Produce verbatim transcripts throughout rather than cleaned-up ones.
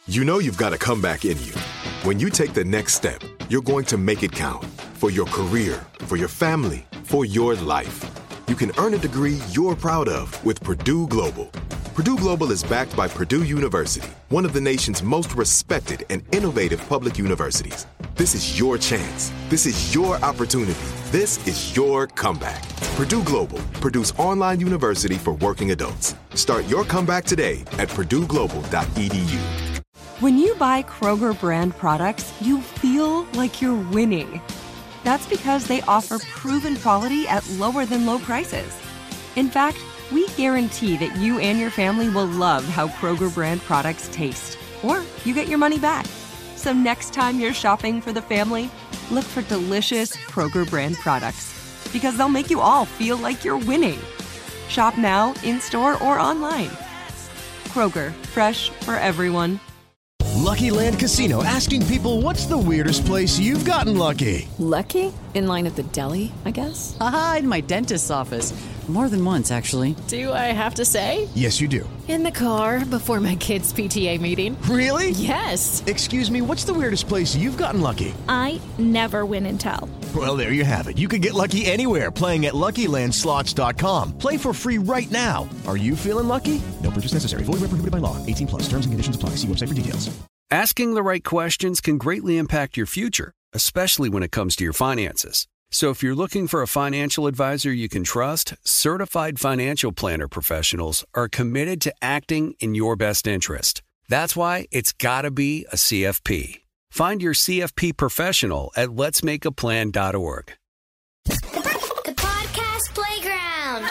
You know you've got a comeback in you. When you take the next step, you're going to make it count for your career, for your family, for your life. You can earn a degree you're proud of with Purdue Global. Purdue Global is backed by Purdue University, one of the nation's most respected and innovative public universities. This is your chance. This is your opportunity. This is your comeback. Purdue Global, Purdue's online university for working adults. Start your comeback today at purdue global dot e d u. When you buy Kroger brand products, you feel like you're winning. That's because they offer proven quality at lower than low prices. In fact, we guarantee that you and your family will love how Kroger brand products taste, or you get your money back. So next time you're shopping for the family, look for delicious Kroger brand products, because they'll make you all feel like you're winning. Shop now, in-store, or online. Kroger, fresh for everyone. Lucky Land Casino, asking people, what's the weirdest place you've gotten lucky? Lucky? In line at the deli, I guess? Aha, in my dentist's office. More than once, actually. Do I have to say? Yes, you do. In the car before my kids' P T A meeting. Really? Yes. Excuse me, what's the weirdest place you've gotten lucky? I never win and tell. Well, there you have it. You can get lucky anywhere, playing at lucky land slots dot com. Play for free right now. Are you feeling lucky? No purchase necessary. Void where prohibited by law. eighteen plus. Terms and conditions apply. See website for details. Asking the right questions can greatly impact your future, especially when it comes to your finances. So if you're looking for a financial advisor you can trust, certified financial planner professionals are committed to acting in your best interest. That's why it's got to be a C F P. Find your C F P professional at lets make a plan dot org. The Podcast Playground.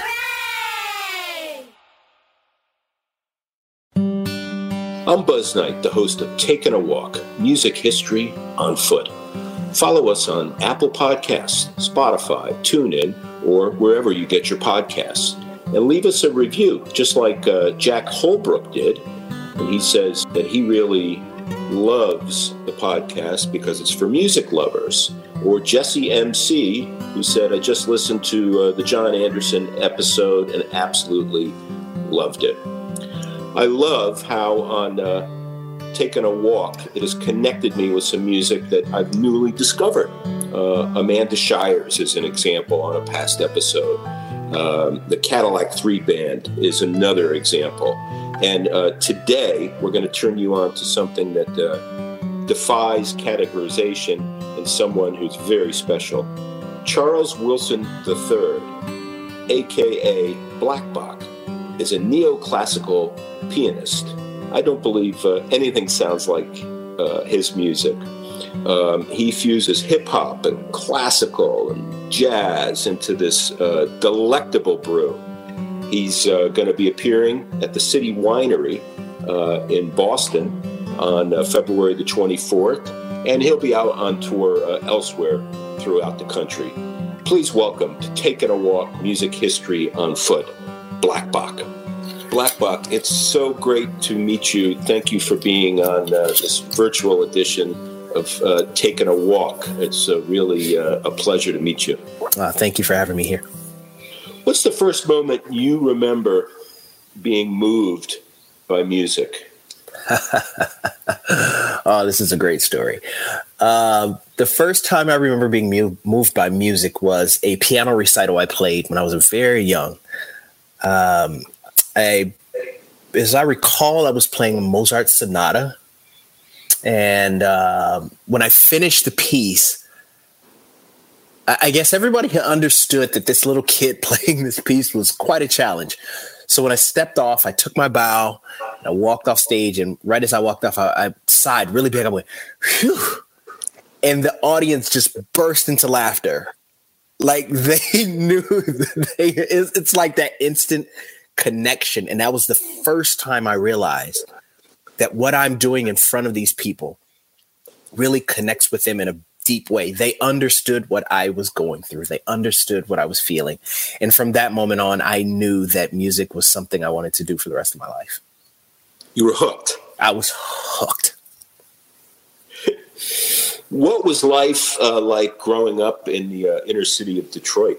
Hooray! I'm Buzz Knight, the host of Taking a Walk, Music History on Foot. Follow us on Apple Podcasts, Spotify, TuneIn, or wherever you get your podcasts. And leave us a review, just like uh, Jack Holbrook did. And he says that he really loves the podcast because it's for music lovers. Or Jesse M C, who said, I just listened to uh, the John Anderson episode and absolutely loved it. I love how on uh, Taking a Walk, it has connected me with some music that I've newly discovered. Uh, Amanda Shires is an example on a past episode. Um, the Cadillac three Band is another example. And uh, today, we're going to turn you on to something that uh, defies categorization and someone who's very special. Charles Wilson the third, a k a. Black Bach, is a neoclassical pianist. I don't believe uh, anything sounds like uh, his music. Um, he fuses hip-hop and classical and jazz into this uh, delectable brew. He's uh, going to be appearing at the City Winery uh, in Boston on uh, February the twenty-fourth, and he'll be out on tour uh, elsewhere throughout the country. Please welcome to Taking a Walk, Music History on Foot, Black Bach. Black Bach, it's so great to meet you. Thank you for being on uh, this virtual edition of uh, Taking a Walk. It's uh, really uh, a pleasure to meet you. Uh, thank you for having me here. What's the first moment you remember being moved by music? Oh, this is a great story. Uh, the first time I remember being mu- moved by music was a piano recital I played when I was very young. Um, I, as I recall, I was playing Mozart's Sonata. And uh, when I finished the piece, I, I guess everybody understood that this little kid playing this piece was quite a challenge. So when I stepped off, I took my bow, and I walked off stage. And right as I walked off, I, I sighed really big. I went, phew. And the audience just burst into laughter. Like they knew that they, it's like that instant connection. And that was the first time I realized that what I'm doing in front of these people really connects with them in a deep way. They understood what I was going through. They understood what I was feeling. And from that moment on, I knew that music was something I wanted to do for the rest of my life. You were hooked. I was hooked. What was life uh, like growing up in the uh, inner city of Detroit?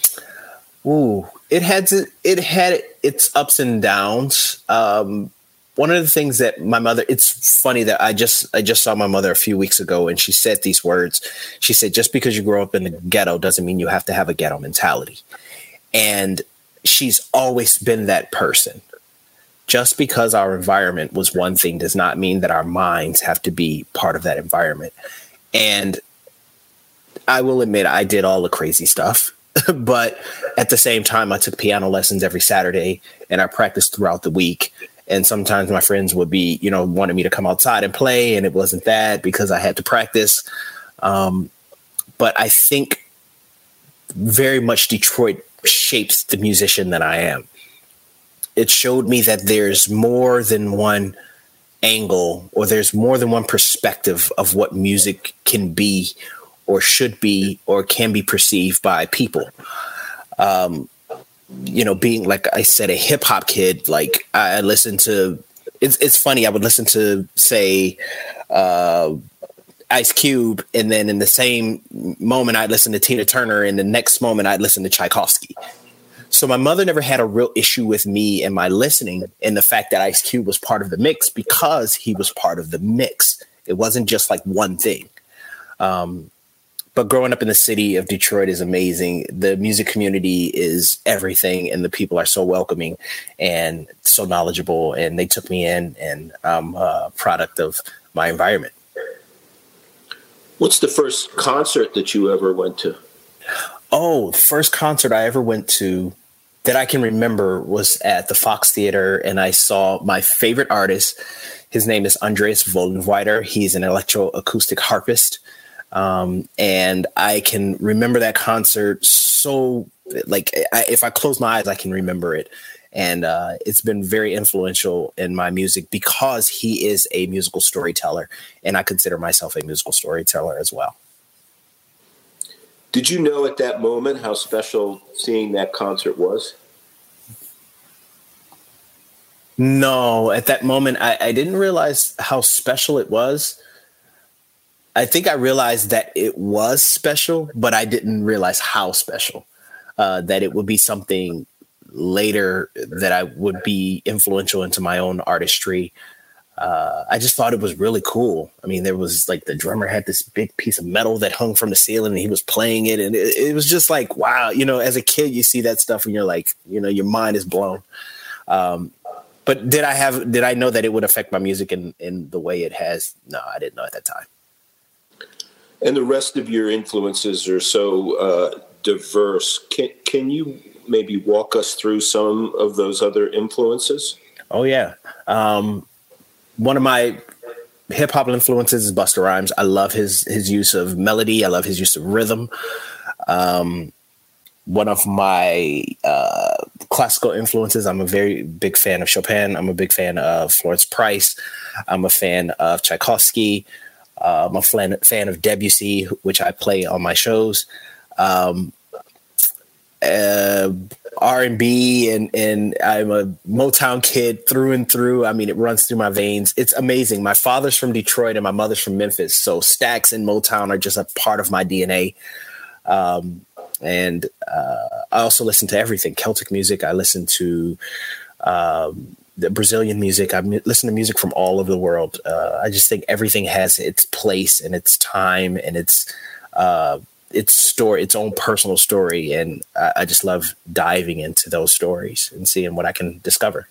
Ooh, it had to, it had its ups and downs. Um, one of the things that my mother, it's funny that I just, I just saw my mother a few weeks ago and she said these words. She said, just because you grow up in the ghetto doesn't mean you have to have a ghetto mentality. And she's always been that person. Just because our environment was one thing does not mean that our minds have to be part of that environment. And I will admit I did all the crazy stuff, but at the same time, I took piano lessons every Saturday and I practiced throughout the week. And sometimes my friends would be, you know, wanted me to come outside and play. And it wasn't that because I had to practice. Um, but I think very much Detroit shapes the musician that I am. It showed me that there's more than one angle or there's more than one perspective of what music can be or should be or can be perceived by people. Um, you know, being, like I said, a hip hop kid, like I listened to, it's it's funny. I would listen to, say, uh, Ice Cube. And then in the same moment I'd listen to Tina Turner. And the next moment I'd listen to Tchaikovsky. So my mother never had a real issue with me and my listening and the fact that Ice Cube was part of the mix because he was part of the mix. It wasn't just like one thing. Um, But growing up in the city of Detroit is amazing. The music community is everything, and the people are so welcoming and so knowledgeable. And they took me in, and I'm a product of my environment. What's the first concert that you ever went to? Oh, the first concert I ever went to that I can remember was at the Fox Theater, and I saw my favorite artist. His name is Andreas Vollenweider. He's an electroacoustic harpist. Um, and I can remember that concert so, like, I, if I close my eyes, I can remember it. And uh, it's been very influential in my music because he is a musical storyteller, and I consider myself a musical storyteller as well. Did you know at that moment how special seeing that concert was? No, at that moment, I, I didn't realize how special it was. I think I realized that it was special, but I didn't realize how special, uh, that it would be something later that I would be influential into my own artistry. Uh, I just thought it was really cool. I mean, there was like the drummer had this big piece of metal that hung from the ceiling and he was playing it. And it, it was just like, wow, you know, as a kid, you see that stuff and you're like, you know, your mind is blown. Um, but did I have, did I know that it would affect my music in, in the way it has? No, I didn't know at that time. And the rest of your influences are so uh, diverse. Can, can you maybe walk us through some of those other influences? Oh, yeah. Um, one of my hip hop influences is Busta Rhymes. I love his his use of melody. I love his use of rhythm. Um, one of my uh, classical influences, I'm a very big fan of Chopin. I'm a big fan of Florence Price. I'm a fan of Tchaikovsky. Uh, I'm a fan, fan of Debussy, which I play on my shows. Um, uh, R and B, and and I'm a Motown kid through and through. I mean, it runs through my veins. It's amazing. My father's from Detroit and my mother's from Memphis, so Stax and Motown are just a part of my D N A. Um, and uh, I also listen to everything. Celtic music. I listen to um, the Brazilian music. I listen to music from all over the world. Uh, I just think everything has its place and its time and its uh, its story, its own personal story. And I, I just love diving into those stories and seeing what I can discover.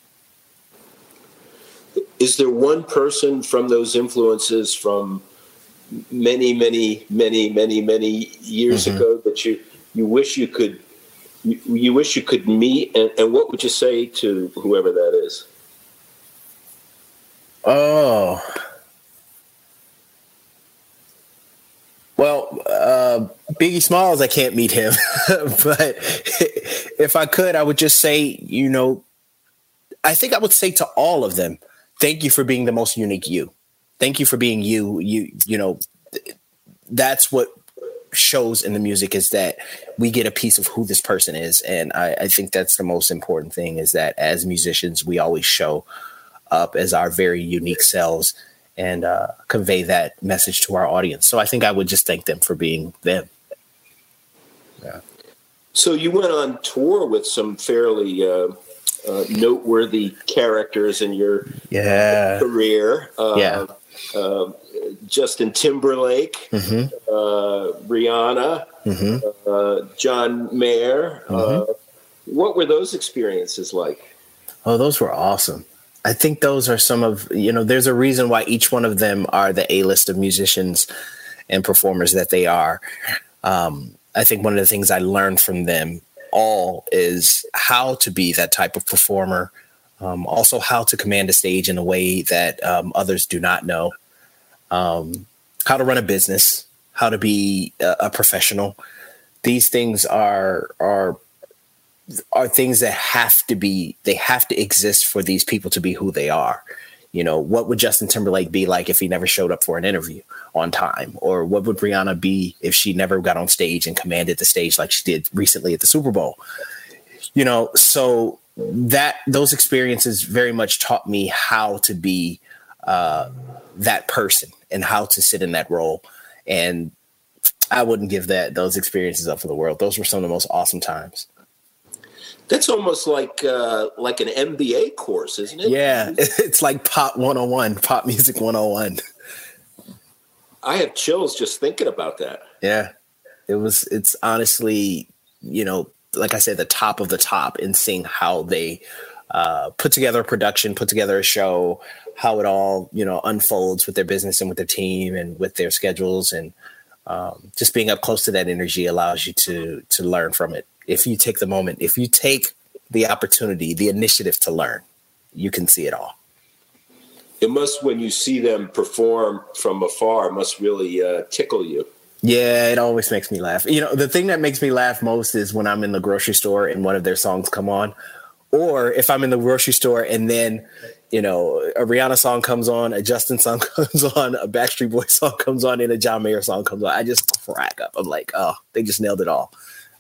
Is there one person from those influences from many, many, many, many, many years mm-hmm. ago that you, you wish you could You, you wish you could meet, and, and what would you say to whoever that is? Oh, well, uh, Biggie Smalls, I can't meet him, but if I could, I would just say, you know, I think I would say to all of them, thank you for being the most unique you. Thank you for being you. You, you know, that's what shows in the music, is that we get a piece of who this person is. And I, I think that's the most important thing, is that as musicians, we always show up as our very unique selves and uh, convey that message to our audience. So I think I would just thank them for being them. Yeah. So you went on tour with some fairly uh, uh, noteworthy characters in your yeah. career. Uh, yeah. Uh, Justin Timberlake, mm-hmm. uh, Rihanna, mm-hmm. uh, John Mayer. Mm-hmm. Uh, what were those experiences like? Oh, those were awesome. I think those are some of, you know, there's a reason why each one of them are the A-list of musicians and performers that they are. Um, I think one of the things I learned from them all is how to be that type of performer. Um, also how to command a stage in a way that um, others do not know. Um, how to run a business, how to be a, a professional. These things are are are things that have to be, they have to exist for these people to be who they are. You know, what would Justin Timberlake be like if he never showed up for an interview on time? Or what would Rihanna be if she never got on stage and commanded the stage like she did recently at the Super Bowl? You know, so that those experiences very much taught me how to be uh, that person and how to sit in that role. And I wouldn't give that those experiences up for the world. Those were some of the most awesome times. That's almost like uh, like an M B A course, isn't it? Yeah, it's like pop one oh one, pop music one oh one. I have chills just thinking about that. Yeah, it was. It's honestly, you know, like I said, the top of the top in seeing how they uh, put together a production, put together a show, how it all, you know, unfolds with their business and with their team and with their schedules. And um, just being up close to that energy allows you to to learn from it. If you take the moment, if you take the opportunity, the initiative to learn, you can see it all. It must, when you see them perform from afar, it must really uh, tickle you. Yeah, it always makes me laugh. You know, the thing that makes me laugh most is when I'm in the grocery store and one of their songs come on, or if I'm in the grocery store and then, you know, a Rihanna song comes on, a Justin song comes on, a Backstreet Boys song comes on, and a John Mayer song comes on. I just crack up. I'm like, oh, they just nailed it all.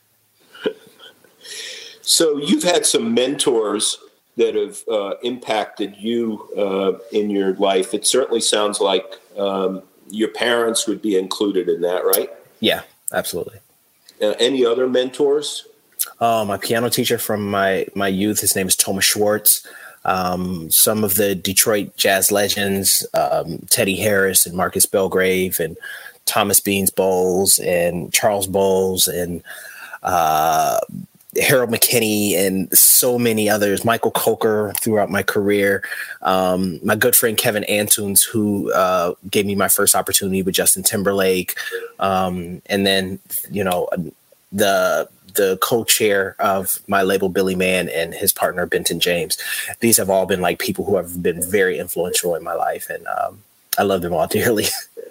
So you've had some mentors that have uh, impacted you uh, in your life. It certainly sounds like um, your parents would be included in that, right? Yeah, absolutely. Uh, any other mentors? Oh, my piano teacher from my, my youth, his name is Thomas Schwartz. Um, some of the Detroit jazz legends, um, Teddy Harris and Marcus Belgrave and Thomas Beans Bowles and Charles Bowles and uh, Harold McKinney and so many others, Michael Coker throughout my career. Um, my good friend Kevin Antunes, who uh, gave me my first opportunity with Justin Timberlake. Um, and then, you know, the the co-chair of my label, Billy Mann, and his partner, Benton James. These have all been like people who have been very influential in my life. And um, I love them all dearly.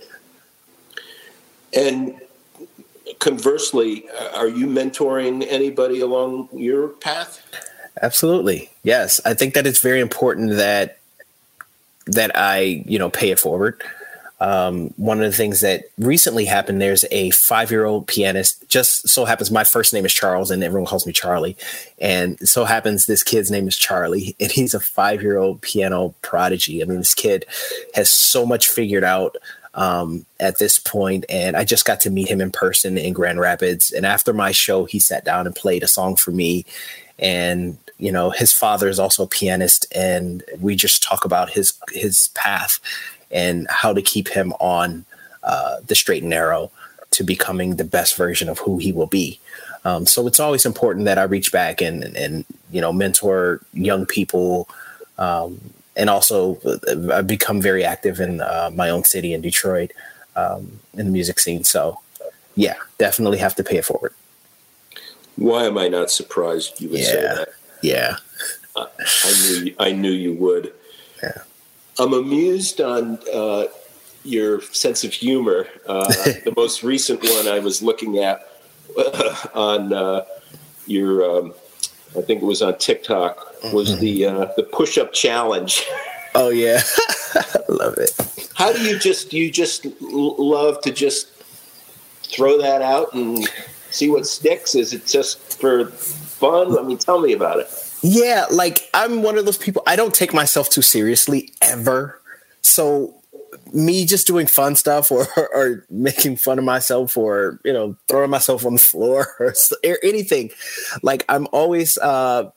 And conversely, are you mentoring anybody along your path? Absolutely. Yes. I think that it's very important that, that I, you know, pay it forward. Um, one of the things that recently happened, there's a five-year-old pianist, just so happens my first name is Charles and everyone calls me Charlie. And so happens this kid's name is Charlie and he's a five-year-old piano prodigy. I mean, this kid has so much figured out um, at this point, and I just got to meet him in person in Grand Rapids. And after my show, he sat down and played a song for me. And, you know, his father is also a pianist, and we just talk about his, his path and how to keep him on uh, the straight and narrow to becoming the best version of who he will be. Um, so it's always important that I reach back and, and, you know, mentor young people. Um, and also I've become very active in uh, my own city in Detroit um, in the music scene. So yeah, definitely have to pay it forward. Why am I not surprised you would yeah. say that? Yeah. I, I knew, I knew you would. Yeah. I'm amused on uh, your sense of humor. Uh, the most recent one I was looking at uh, on uh, your, um, I think it was on TikTok, was mm-hmm. the uh, the push-up challenge. Oh yeah, I love it. How do you just you just love to just throw that out and see what sticks? Is it just for fun? I mean, tell me about it. Yeah, like I'm one of those people, I don't take myself too seriously ever. So me just doing fun stuff or, or making fun of myself or, you know, throwing myself on the floor or, or anything, like I'm always, uh,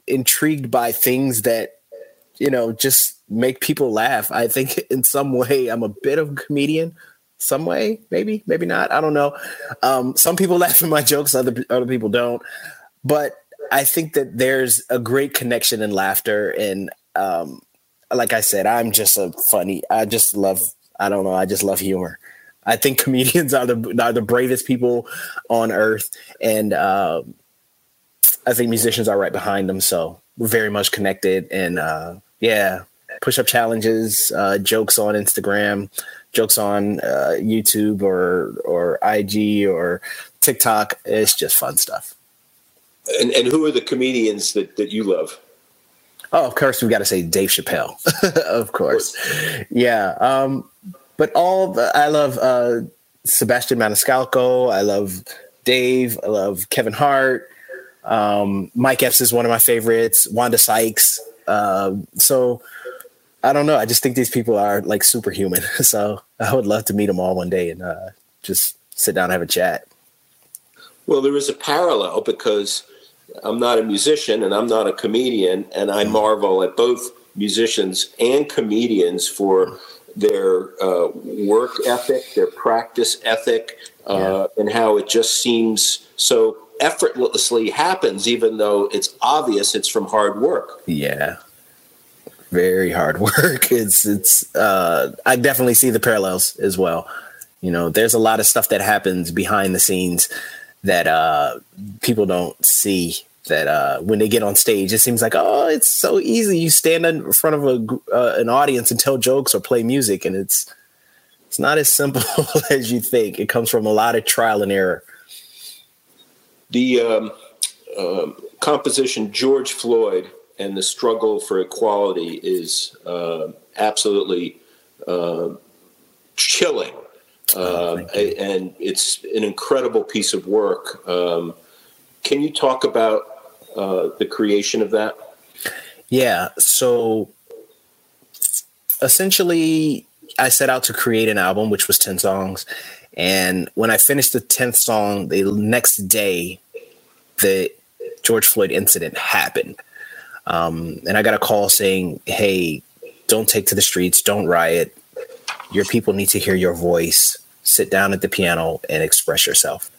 intrigued by things that, you know, just make people laugh. I think in some way I'm a bit of a comedian. Some way, maybe, maybe not. I don't know. Um, some people laugh at my jokes, other other people don't. But I think that there's a great connection and laughter. And um, like I said, I'm just a funny. I just love. I don't know. I just love humor. I think comedians are the are the bravest people on earth, and um, I think musicians are right behind them. So we're very much connected. And uh, yeah, push-up challenges, uh, jokes on Instagram. Jokes on uh, YouTube or or I G or TikTok. It's just fun stuff. And and who are the comedians that, that you love? Oh, of course, we've got to say Dave Chappelle. Of course. Of course. Yeah. Um, but all the, I love uh, Sebastian Maniscalco. I love Dave. I love Kevin Hart. Um, Mike Epps is one of my favorites. Wanda Sykes. Uh, so I don't know. I just think these people are like superhuman. So I would love to meet them all one day and uh, just sit down and have a chat. Well, there is a parallel because I'm not a musician and I'm not a comedian, and I marvel at both musicians and comedians for their uh, work ethic, their practice ethic, uh, yeah. and how it just seems so effortlessly happens, even though it's obvious it's from hard work. Yeah. Very hard work. It's, it's, uh, I definitely see the parallels as well. You know, there's a lot of stuff that happens behind the scenes that, uh, people don't see that, uh, when they get on stage, it seems like, oh, it's so easy. You stand in front of a, uh, an audience and tell jokes or play music. And it's, it's not as simple as you think. It comes from a lot of trial and error. The, um, um, composition George Floyd and the struggle for equality is uh, absolutely uh, chilling. Uh, and it's an incredible piece of work. Um, can you talk about uh, the creation of that? Yeah. So essentially, I set out to create an album, which was ten songs. And when I finished the tenth song, the next day, the George Floyd incident happened. Um, and I got a call saying, hey, don't take to the streets. Don't riot. Your people need to hear your voice. Sit down at the piano and express yourself.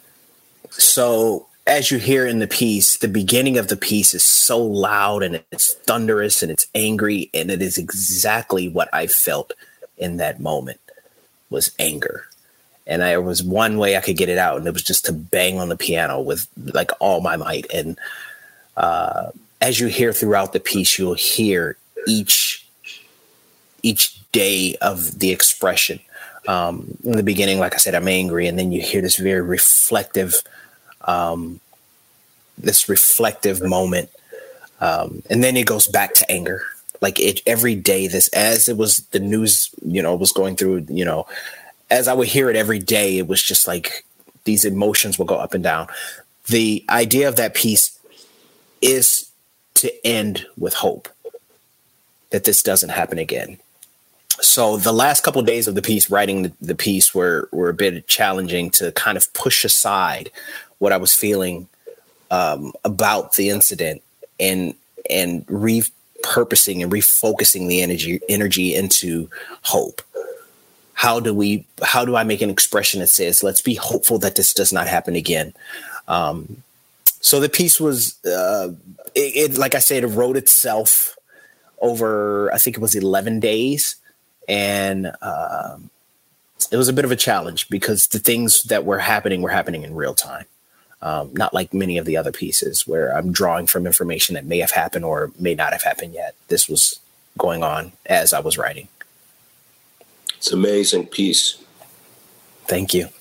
So as you hear in the piece, the beginning of the piece is so loud and it's thunderous and it's angry. And it is exactly what I felt in that moment was anger. And I was one way I could get it out. And it was just to bang on the piano with like all my might. And, uh, as you hear throughout the piece, you'll hear each each day of the expression. Um, in the beginning, like I said, I'm angry, and then you hear this very reflective, um, this reflective moment, um, and then it goes back to anger. Like it every day, this as it was the news, you know, was going through, you know, as I would hear it every day, it was just like these emotions will go up and down. The idea of that piece is to end with hope that this doesn't happen again. So the last couple of days of the piece, writing the, the piece were, were a bit challenging to kind of push aside what I was feeling um, about the incident and, and repurposing and refocusing the energy, energy into hope. How do we, how do I make an expression that says, let's be hopeful that this does not happen again? Um, So the piece was, uh, it, it, like I said, it wrote itself over, I think it was eleven days. And uh, it was a bit of a challenge because the things that were happening were happening in real time. Um, not like many of the other pieces where I'm drawing from information that may have happened or may not have happened yet. This was going on as I was writing. It's an amazing piece. Thank you.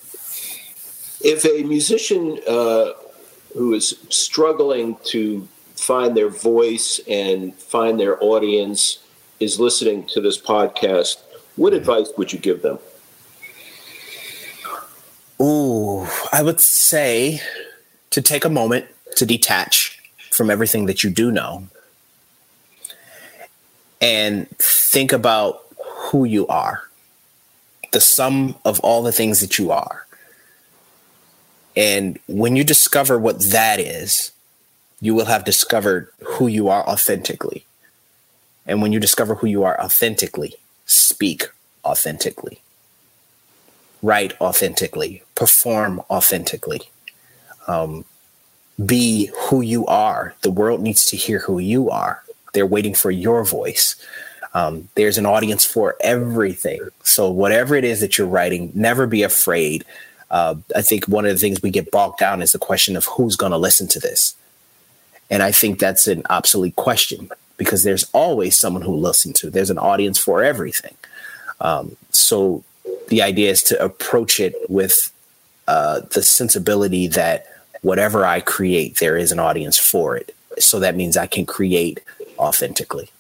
If a musician uh, who is struggling to find their voice and find their audience is listening to this podcast, what advice would you give them? Ooh, I would say to take a moment to detach from everything that you do know and think about who you are, the sum of all the things that you are. And when you discover what that is, you will have discovered who you are authentically. And when you discover who you are authentically, speak authentically, write authentically, perform authentically, um, be who you are. The world needs to hear who you are. They're waiting for your voice. Um, there's an audience for everything. So whatever it is that you're writing, never be afraid. Uh, I think one of the things we get bogged down is the question of who's going to listen to this. And I think that's an obsolete question, because there's always someone who listens to. There's an audience for everything. Um, so the idea is to approach it with uh, the sensibility that whatever I create, there is an audience for it. So that means I can create authentically.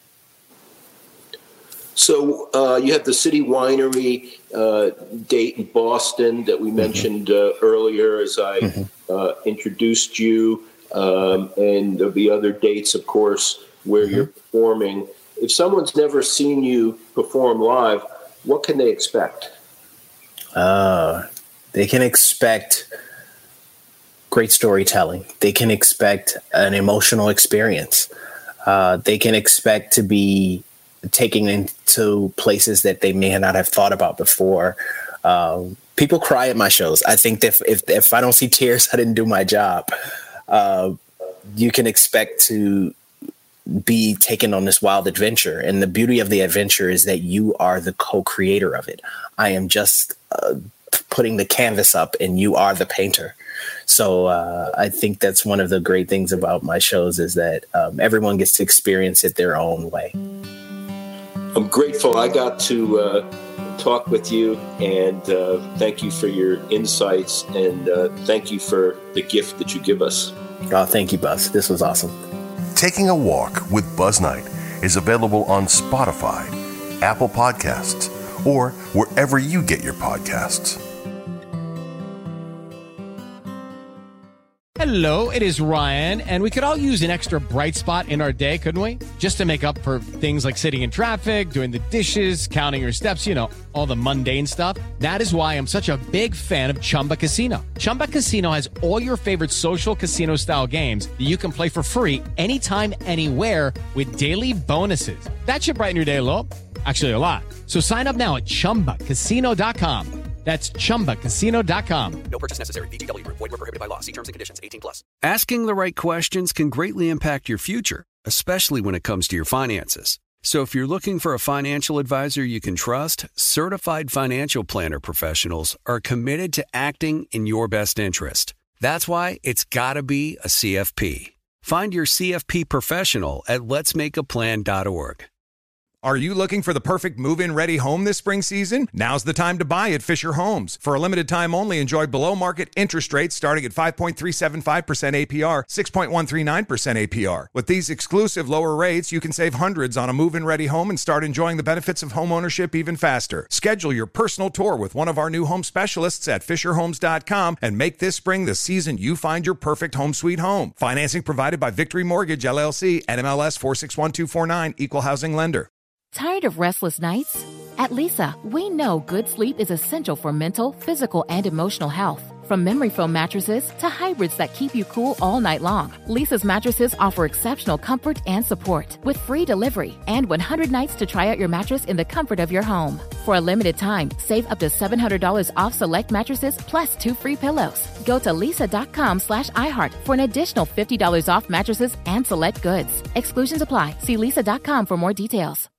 So uh, you have the City Winery uh, date in Boston that we mentioned uh, earlier as I mm-hmm. uh, introduced you. Um, and there'll be other dates, of course, where mm-hmm. you're performing. If someone's never seen you perform live, what can they expect? Uh, they can expect great storytelling. They can expect an emotional experience. Uh, they can expect to be taken into places that they may not have thought about before. Um, people cry at my shows. I think that if, if, if I don't see tears, I didn't do my job. Uh, you can expect to be taken on this wild adventure. And the beauty of the adventure is that you are the co-creator of it. I am just uh, putting the canvas up and you are the painter. So uh, I think that's one of the great things about my shows is that um, everyone gets to experience it their own way. I'm grateful I got to uh, talk with you, and uh, thank you for your insights, and uh, thank you for the gift that you give us. Oh, thank you, Buzz. This was awesome. Taking a Walk with Buzz Knight is available on Spotify, Apple Podcasts, or wherever you get your podcasts. Hello, it is Ryan, and we could all use an extra bright spot in our day, couldn't we? Just to make up for things like sitting in traffic, doing the dishes, counting your steps, you know, all the mundane stuff. That is why I'm such a big fan of Chumba Casino. Chumba Casino has all your favorite social casino-style games that you can play for free anytime, anywhere with daily bonuses. That should brighten your day a little. Actually, a lot. So sign up now at chumba casino dot com. That's chumba casino dot com. No purchase necessary. V G W Group. Void where prohibited by law. See terms and conditions. eighteen plus. Asking the right questions can greatly impact your future, especially when it comes to your finances. So if you're looking for a financial advisor you can trust, certified financial planner professionals are committed to acting in your best interest. That's why it's got to be a C F P. Find your C F P professional at lets make a plan dot org. Are you looking for the perfect move-in ready home this spring season? Now's the time to buy at Fisher Homes. For a limited time only, enjoy below-market interest rates starting at five point three seven five percent A P R, six point one three nine percent A P R. With these exclusive lower rates, you can save hundreds on a move-in ready home and start enjoying the benefits of home ownership even faster. Schedule your personal tour with one of our new home specialists at fisher homes dot com and make this spring the season you find your perfect home sweet home. Financing provided by Victory Mortgage, L L C, N M L S four six one two four nine, Equal Housing Lender. Tired of restless nights? At Leesa, we know good sleep is essential for mental, physical, and emotional health. From memory foam mattresses to hybrids that keep you cool all night long, Leesa's mattresses offer exceptional comfort and support with free delivery and one hundred nights to try out your mattress in the comfort of your home. For a limited time, save up to seven hundred dollars off select mattresses plus two free pillows. Go to leesa.com slash iHeart for an additional fifty dollars off mattresses and select goods. Exclusions apply. See leesa dot com for more details.